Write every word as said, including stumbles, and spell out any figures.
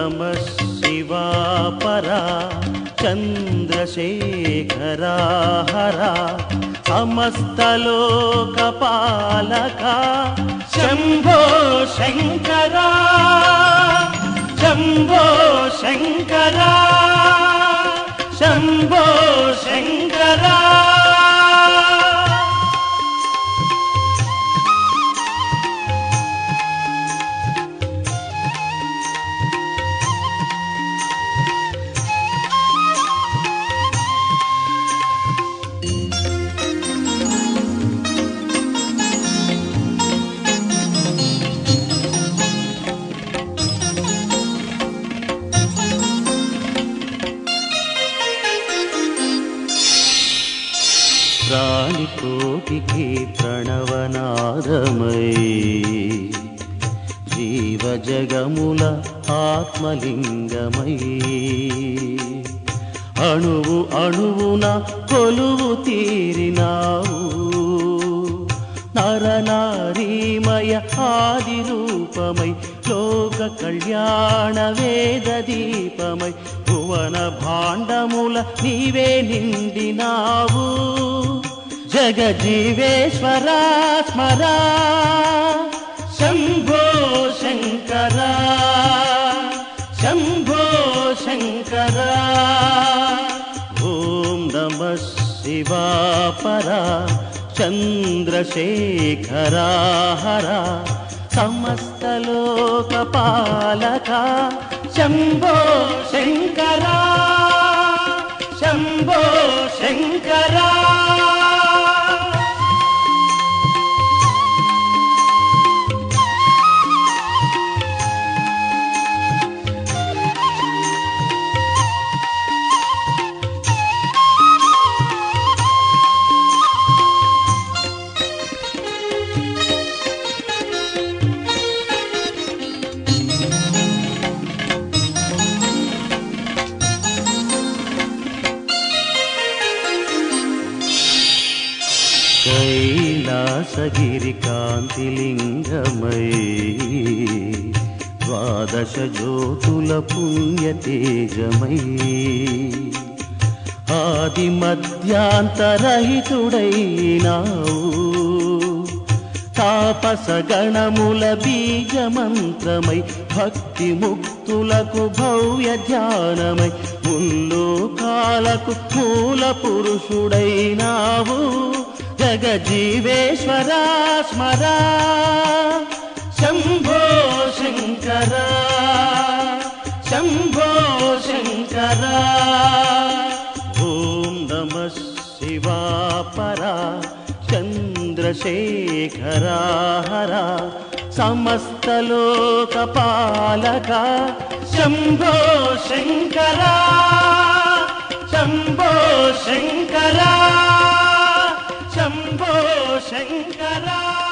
నమః శివా పరా చంద్రశేఖరా హరా సమస్తలోకపాలకా శంభో శంకరా శంభో శంకరా శంభో శంకరా ప్రాణికోటికి ప్రణవనాదమై జీవజగముల ఆత్మలింగమై అణువు అణువున కొలువు తీరినావు నరనారీమయ ఆది రూపమై లోక కళ్యాణ వేద దీపమై భువన భాండముల నీవే నిండినావు జగజీవేశ్వరా స్మరా శంభో శంకరా శంభో శంకరా ఓం నమః శివా పరా చంద్రశేఖరా హరా సమస్తలోకపాలకా శంభో శంకరా శంభో శంకరా కైలాసగిరి కాంతిలింగమై ద్వాదశ జ్యోతుల పుణ్యతేజమై ఆది మధ్యాంతరహితుడైనావు తాపస గణముల బీజమంత్రమై భక్తి ముక్తులకు భవ్య ధ్యానమై ముల్లోకాలకు మూల పురుషుడైనావు జగజీవేశ్వరా స్మరా శంభో శంకరా శంభో శంకరా ఓం నమః శివా పరా చంద్రశేఖరా హరా సమస్తలోకపాలకా శంభో శంకరా శంభో శంకరా శంభో శంకరా